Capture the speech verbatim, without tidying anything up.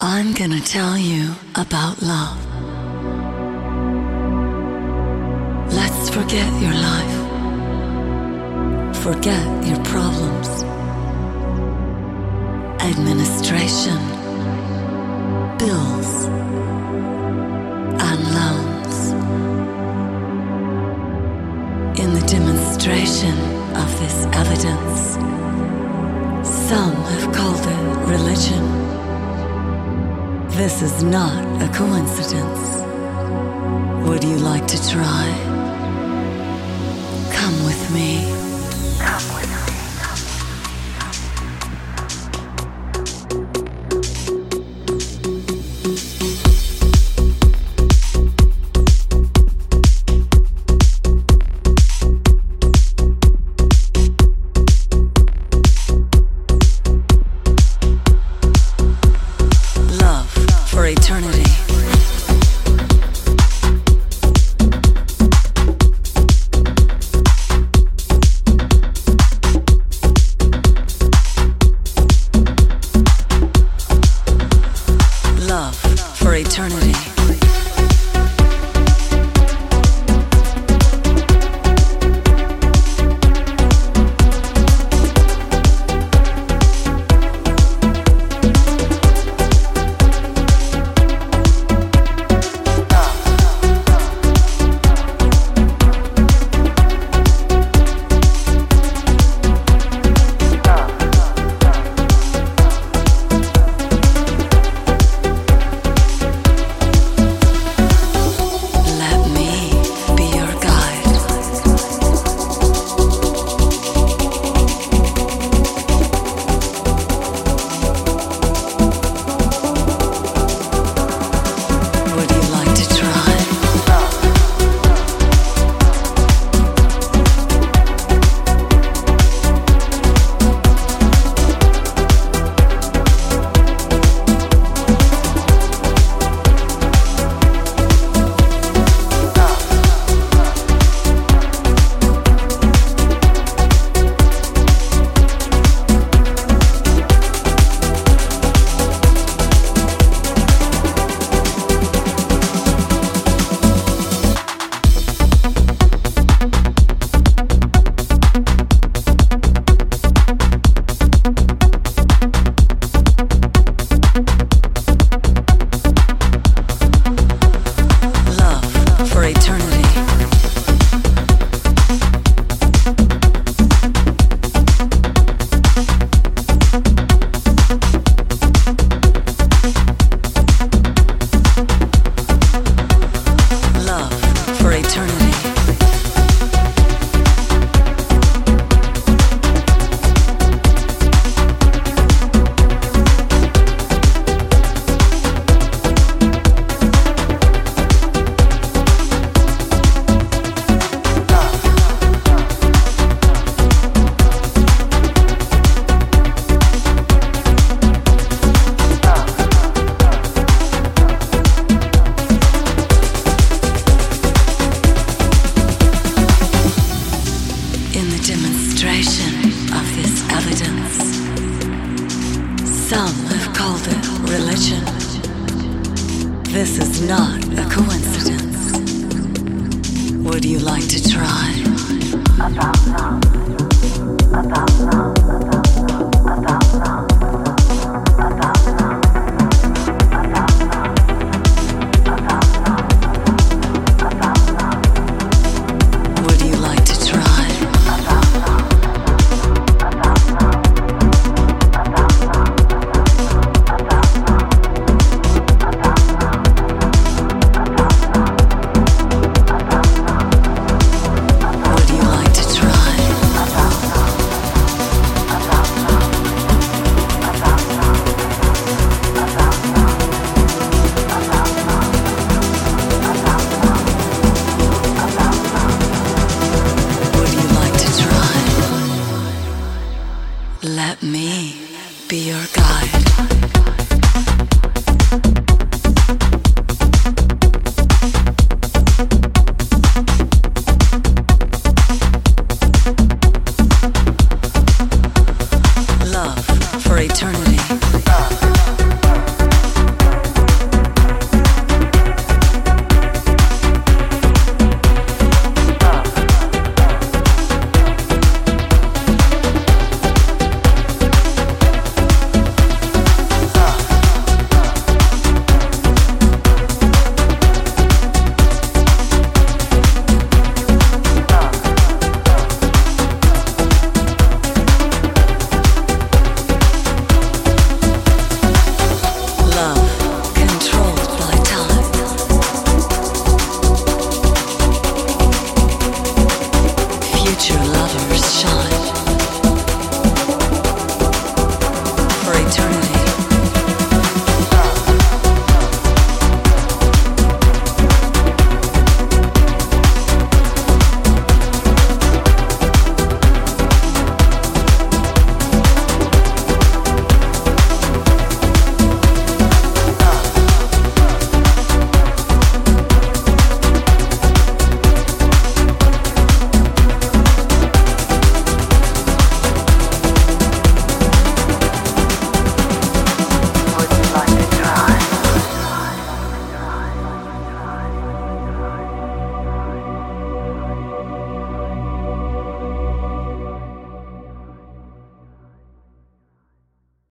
I'm gonna tell you about love. Let's forget your life. Forget your problems. Administration, bills, and loans. In the demonstration of this evidence, some have called it religion. This is not a coincidence. Would you like to try? Come with me. Come with me. For eternity. Love for eternity. Demonstration of this evidence. Some have called it religion. This is not a coincidence. Would you like to try? About love, about love, about love, about love.